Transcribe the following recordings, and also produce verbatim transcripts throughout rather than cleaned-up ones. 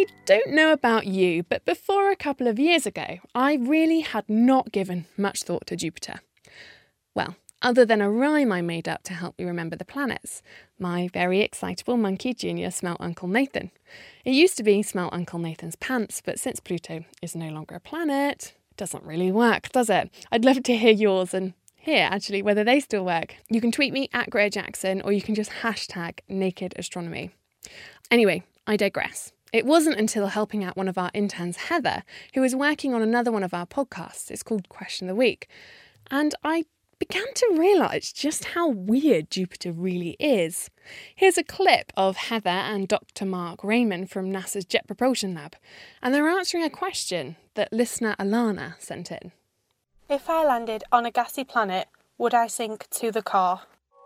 I don't know about you, but before a couple of years ago, I really had not given much thought to Jupiter. Well, other than a rhyme I made up to help me remember the planets. My very excitable monkey Junior smelt Uncle Nathan. It used to be smelt Uncle Nathan's pants, but since Pluto is no longer a planet, it doesn't really work, does it? I'd love to hear yours and hear, actually, whether they still work. You can tweet me at Greta Jackson, or you can just hashtag Naked Astronomy. Anyway, I digress. It wasn't until helping out one of our interns, Heather, who was working on another one of our podcasts, it's called Question of the Week, and I began to realise just how weird Jupiter really is. Here's a clip of Heather and Doctor Mark Raymond from NASA's Jet Propulsion Lab, and they're answering a question that listener Alana sent in. If I landed on a gassy planet, would I sink to the core?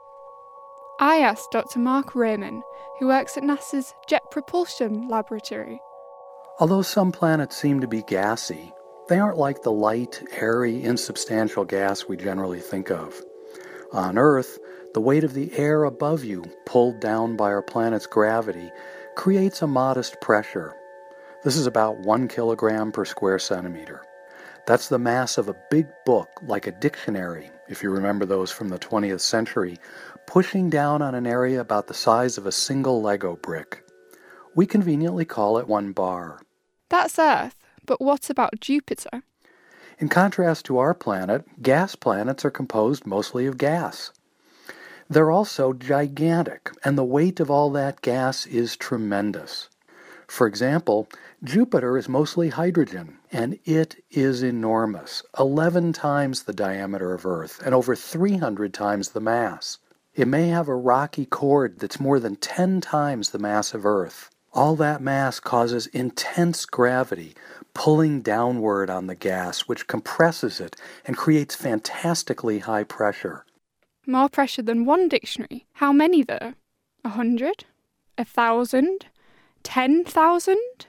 I asked Doctor Mark Raymond, who works at NASA's Jet Propulsion Laboratory. Although some planets seem to be gassy, they aren't like the light, airy, insubstantial gas we generally think of. On Earth, the weight of the air above you, pulled down by our planet's gravity, creates a modest pressure. This is about one kilogram per square centimeter. That's the mass of a big book, like a dictionary, if you remember those from the twentieth century, pushing down on an area about the size of a single Lego brick. We conveniently call it one bar. That's Earth, but what about Jupiter? In contrast to our planet, gas planets are composed mostly of gas. They're also gigantic, and the weight of all that gas is tremendous. For example, Jupiter is mostly hydrogen, and it is enormous, eleven times the diameter of Earth and over three hundred times the mass. It may have a rocky core that's more than ten times the mass of Earth. All that mass causes intense gravity, pulling downward on the gas, which compresses it and creates fantastically high pressure. More pressure than one dictionary? How many though? A hundred? A thousand? Ten thousand?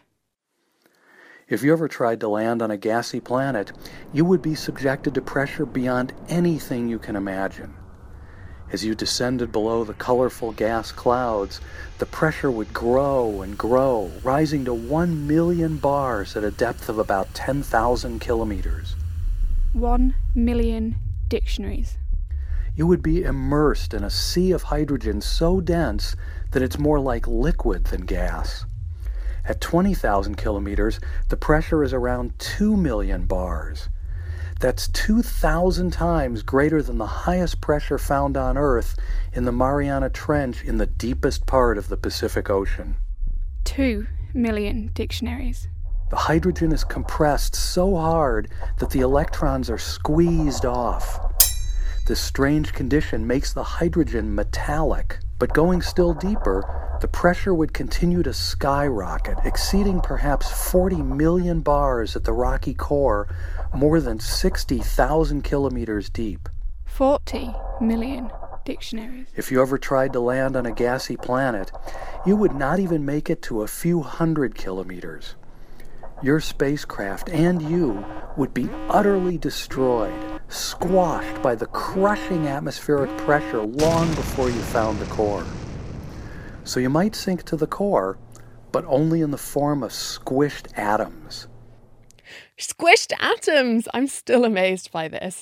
If you ever tried to land on a gassy planet, you would be subjected to pressure beyond anything you can imagine. As you descended below the colorful gas clouds, the pressure would grow and grow, rising to one million bars at a depth of about ten thousand kilometers. One million dictionaries. You would be immersed in a sea of hydrogen so dense that it's more like liquid than gas. At twenty thousand kilometers, the pressure is around two million bars. That's two thousand times greater than the highest pressure found on Earth in the Mariana Trench in the deepest part of the Pacific Ocean. Two million dictionaries. The hydrogen is compressed so hard that the electrons are squeezed off. This strange condition makes the hydrogen metallic, but going still deeper, the pressure would continue to skyrocket, exceeding perhaps forty million bars at the rocky core, more than sixty thousand kilometers deep. Forty million dictionaries. If you ever tried to land on a gassy planet, you would not even make it to a few hundred kilometers. Your spacecraft and you would be utterly destroyed, squashed by the crushing atmospheric pressure long before you found the core. So you might sink to the core, but only in the form of squished atoms. Squished atoms! I'm still amazed by this.